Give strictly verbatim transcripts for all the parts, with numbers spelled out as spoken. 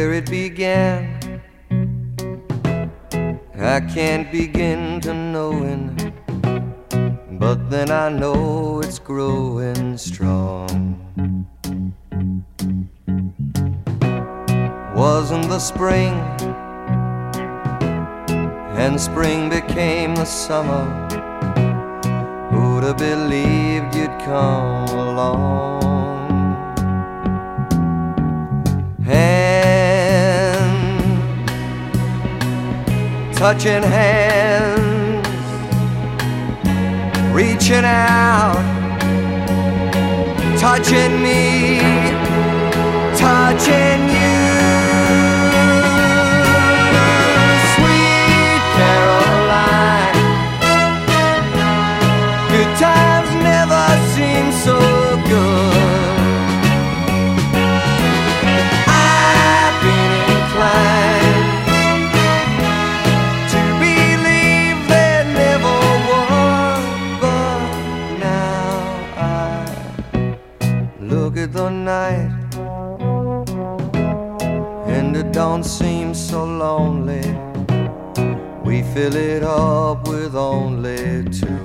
where it began. I can't begin to knowing, but then I know it's growing strong. Wasn't the spring, and spring became the summer. Who'd have believed you'd come along? Hand, touching hands, reaching out, touching me, touching you. Sweet Caroline, good times never seem so good. I've been inclined to believe there never was, but now I look at the night and it don't seem so lonely. We fill it up with only two.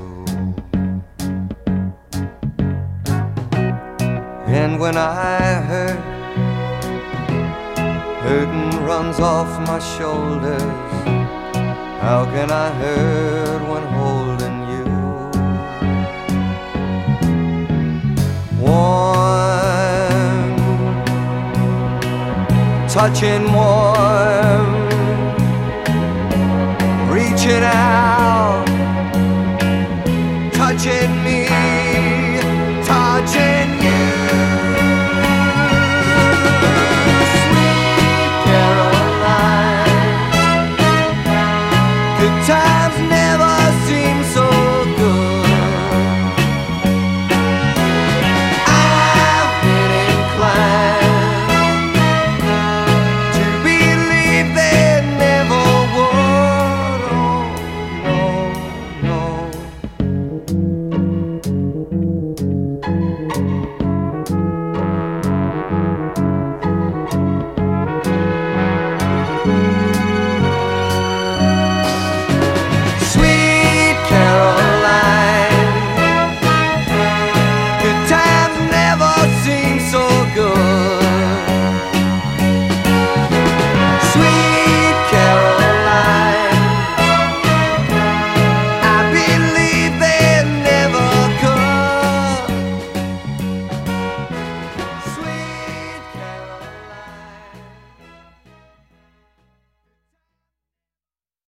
And when I hurt, hurting runs off my shoulders. How can I hurt when holding you? Warm, touching warm, reaching out, touching